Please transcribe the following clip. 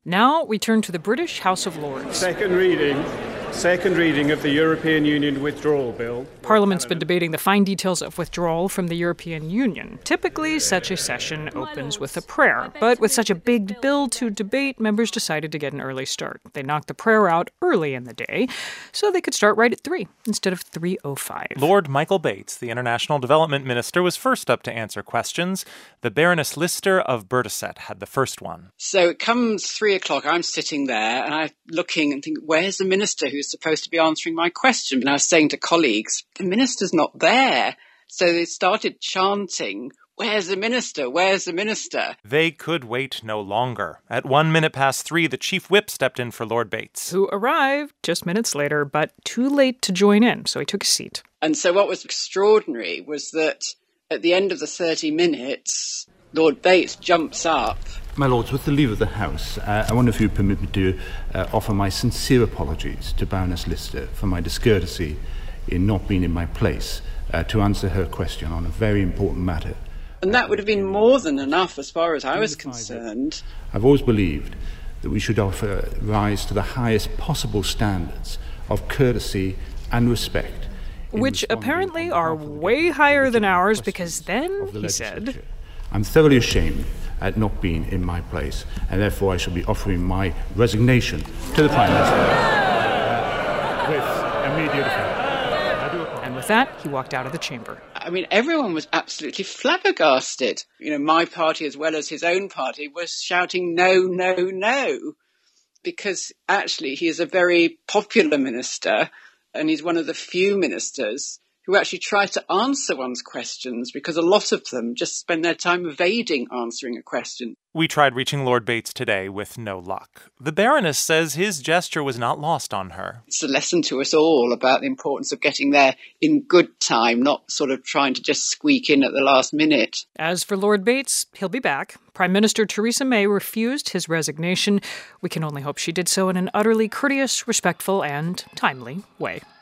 Now we turn to the British House of Lords. Second reading of the European Union Withdrawal Bill. Parliament's been debating the fine details of withdrawal from the European Union. Typically, such a session opens with a prayer. But with such a big bill to debate, members decided to get an early start. They knocked the prayer out early in the day, so they could start right at 3 instead of 3:05. Lord Michael Bates, the International Development Minister, was first up to answer questions. The Baroness Lister of Berdeset had the first one. So it comes 3 o'clock, I'm sitting there and I'm looking and think, where's the minister who's supposed to be answering my question? And I was saying to colleagues, the minister's not there. So they started chanting, where's the minister? Where's the minister? They could wait no longer. At 3:01, the chief whip stepped in for Lord Bates, who arrived just minutes later, but too late to join in, so he took a seat. And so what was extraordinary was that at the end of the 30 minutes, Lord Bates jumps up. My Lords, with the leave of the House, I wonder if you permit me to offer my sincere apologies to Baroness Lister for my discourtesy in not being in my place to answer her question on a very important matter. And that would have been more than enough as far as I was concerned. I've always believed that we should rise to the highest possible standards of courtesy and respect. Which apparently are way higher than ours, because then, he said, I'm thoroughly ashamed at not being in my place, and therefore I shall be offering my resignation to the Prime Minister with immediate effect. And with that, he walked out of the chamber. I mean, everyone was absolutely flabbergasted. You know, my party, as well as his own party, was shouting, no, no, no, because actually he is a very popular minister, and he's one of the few ministers who actually try to answer one's questions, because a lot of them just spend their time evading answering a question. We tried reaching Lord Bates today with no luck. The Baroness says his gesture was not lost on her. It's a lesson to us all about the importance of getting there in good time, not sort of trying to just squeak in at the last minute. As for Lord Bates, he'll be back. Prime Minister Theresa May refused his resignation. We can only hope she did so in an utterly courteous, respectful, and timely way.